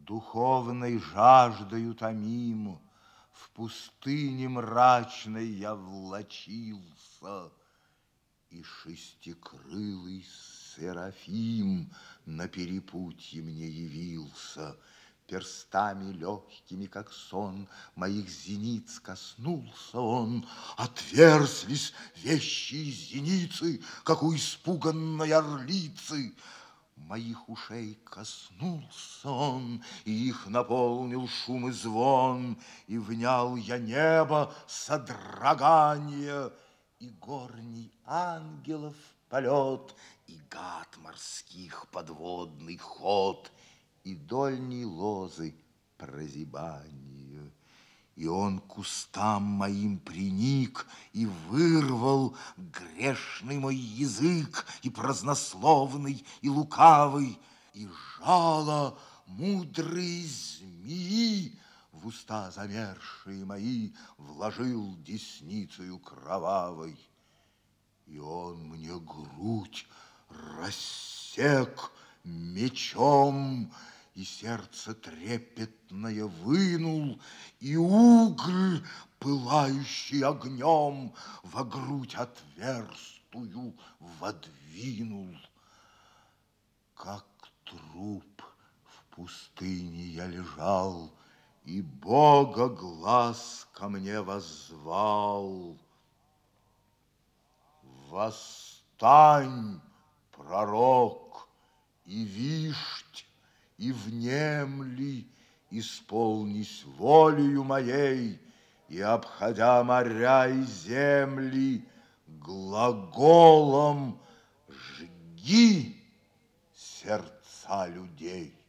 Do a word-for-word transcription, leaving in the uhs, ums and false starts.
Духовной жаждою томим, в пустыне мрачной я влачился, и шестикрылый Серафим на перепутье мне явился. Перстами легкими, как сон, моих зениц коснулся он. Отверзлись вещие зеницы, как у испуганной орлицы. Моих ушей коснулся он, и их наполнил шум и звон, и внял я небо содрогание, и горний ангелов полет, и гад морских подводный ход, и дольней лозы прозябание. И он к кустам моим приник и вырвал грешный мой язык, и празднословный, и лукавый, и жало мудрой змеи в уста замершие мои вложил десницею кровавой. И он мне грудь рассек мечом, и сердце трепетное вынул, и угль, пылающий огнем, во грудь отверстую водвинул. Как труп в пустыне я лежал, и Бога глаз ко мне воззвал. Восстань, пророк, и вишть, и внемли, исполнись волею моей, и, обходя моря и земли, глаголом жги сердца людей.